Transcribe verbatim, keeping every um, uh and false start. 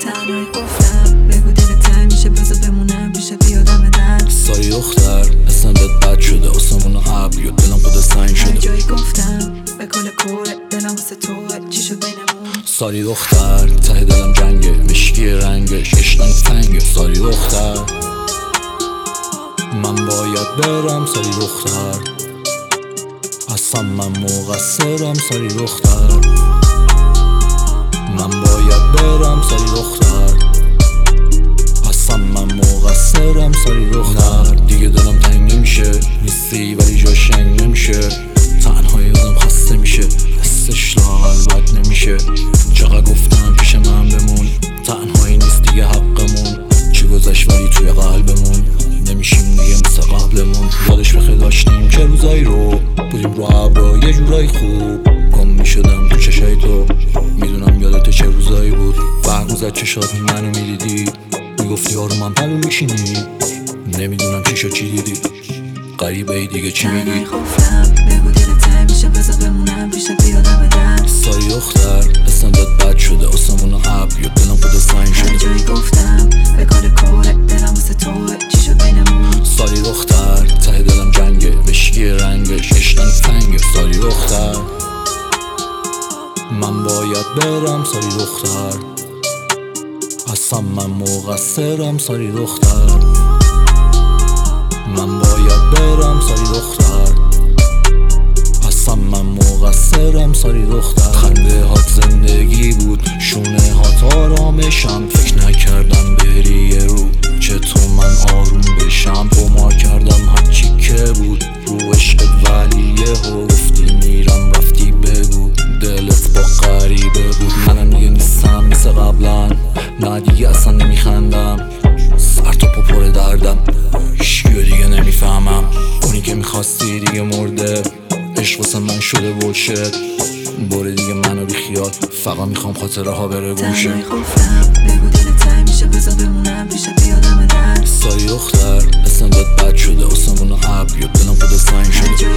تنهایی گفتم بگو دل تنگ میشه بذار بمونم پیش بیادم درد. ساری دختر اسم بهت بد شده آسمون و ابر یا دلم خود سنگ شده. هر جایی گفتم به کل کوره دلم واسه توه چی شد بینمون. ساری دختر ته دلم جنگه مشکی رنگش اشنگ تنگه. ساری دختر من باید برم. ساری دختر اصلا من مقصرم. ساری دختر من باید برم. ساری دختر اصلا من مقصرم. ساری دختر دیگه دلم تنگ نمیشه نیستی ولی جا شنگ نمیشه. تنهایی آدم خسته میشه حسش لااقل بد نمیشه. چقدر گفتم پیش من بمون تنهایی نیست دیگه حقمون. چی گذشت ولی توی قلبمون نمیشیم دیگه مثل قبلمون. یادش بخیر داشتیم چه روزایی رو بودیم رو ابرا یه جورایی خوب. گم میشدم تو چشای تو میدونم یادت چه روزایی بود. برق میزد چشات منو میدیدی میگفتی آرومم پلو میشینی. نمیدونم چی شد چی دیدی غریبه ای دیگه چی میگی. تنهایی گفتم بگو دل تنگ میشه بذار بمونم پیش بیادم درد. ساری دختر اسم بهت بد شده آسمون و ابر یا دلم خود سنگ شده. هر جایی گفتم به کل کوره دلم واسه توه چی شد بینمون. ساری دختر ته دلم جنگه مشکی رنگش اشنگ تنگه. ساری دختر من باید برم. ساری دختر اصلا من مقصرم. ساری دختر من باید برم. ساری دختر اصلا من مقصرم. ساری دختر خنده هات زندگی بود شونه هات آرامشم. فکر نکردم بری یه رو چطور من آروم بشم. گمار کردم هرچی که بود رو عشقت ولی یهو گفتی میرم رفتی بگو دلت با غریبه بود. منم دیگه نیستم مثل قبلا نه دیگه اصلا نمیخندم سر تا پا پر دردم هیچکیو دیگه نمیفهمم. اونی که میخواستی دیگه مرده عشق واسه من شده بولشت. باره دیگه منو بی خیال فقط میخوام خاطره ها بره گمشه. تنهایی گفتم بگو دل تنگ میشه بذار بمونم پیش بیادم درد. ساری دختر اسم بهت بد شده آسمون و ابر یا دلم خود سنگ شده.